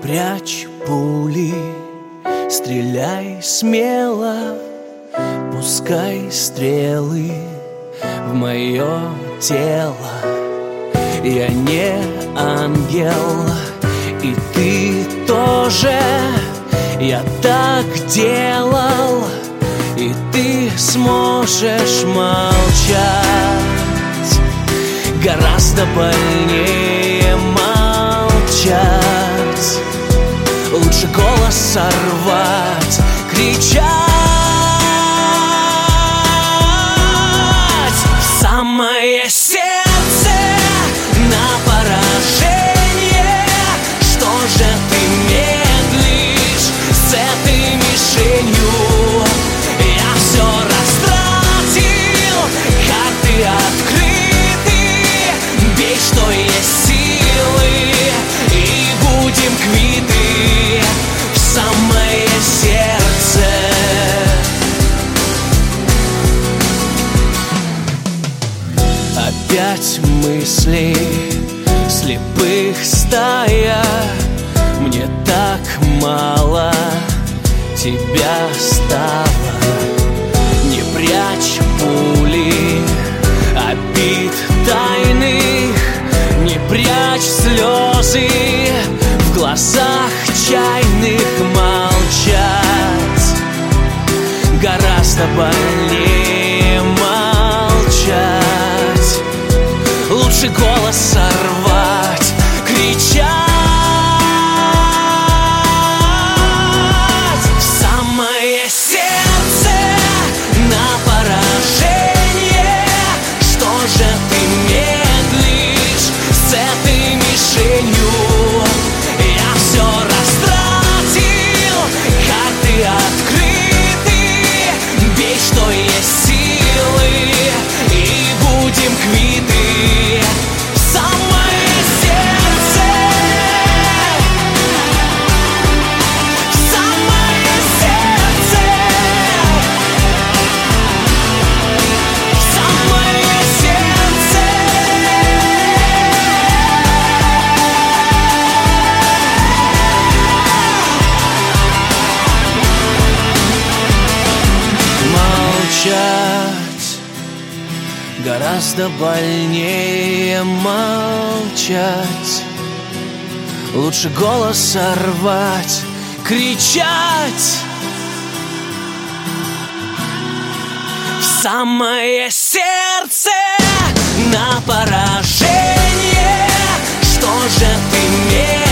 прячь пули, стреляй смело, пускай стрелы в мое тело. Я не ангел, и ты тоже. Я так делал, и ты сможешь молчать. Гораздо больнее молчать. Лучше голос сорвать, кричать в самое сердце на поражение. Что же ты медлишь с этой мишенью? Я все растратил, карты открыты. Бей, что есть силы, и будем квиты в самое сердце. Опять мысли слепых стая. Мне так мало тебя стало. Не прячь пули обид тайных, не прячь слезы в глазах чайных. Молчать гораздо больнее молчать. Лучше голос сорвать, кричать в самое сердце на поражение. Что же ты медлишь с этой мишенью? Я все растратил, карты открыты. Бей, что есть силы, и будем квиты в самое сердце. В самое сердце. В самое сердце. Молчать гораздо больнее молчать. Лучше голос сорвать, кричать в самое сердце на поражение. Что же ты медлишь